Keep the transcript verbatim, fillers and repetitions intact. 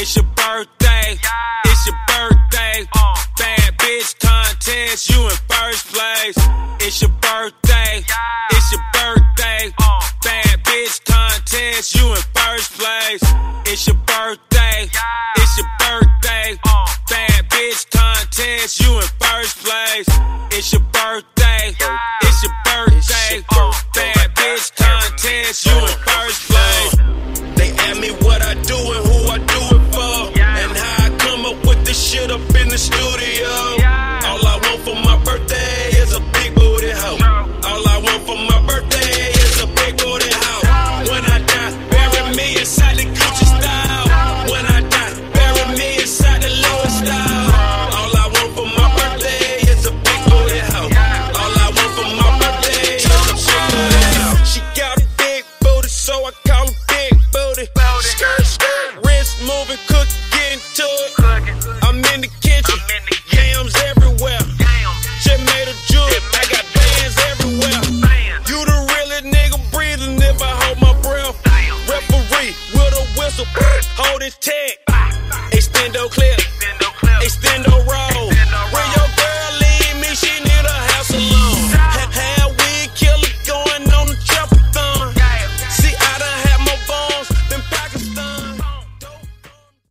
It's your birthday, it's your birthday. Bad bitch contest, you in first place. It's your birthday, it's your birthday. Bad bitch contest, you in first place. It's your birthday, it's your birthday. Bad bitch contest, you in first place. It's your birthday, it's your birthday. Bad bitch contest, you in first place. They ask me what I do and who I do it for, and how I come up with this shit up in the studio. All I want for my birthday is a big booty hoe. All I want for my birthday is a big booty hoe. When I die, bury me inside the Gucci style. When I die, bury me inside the Louis style. All I want for my birthday is a big booty hoe. All I want for my birthday is a big booty hoe. She got a big booty, so I call her big booty. Skirt, skirt, wrist moving, cook, getting to it. I'm in the kitchen, yams everywhere. Just made a jewel, I got bands everywhere. You the realest nigga breathing if I hold my breath. Referee with a whistle, hold his tag. Extendo clip, extendo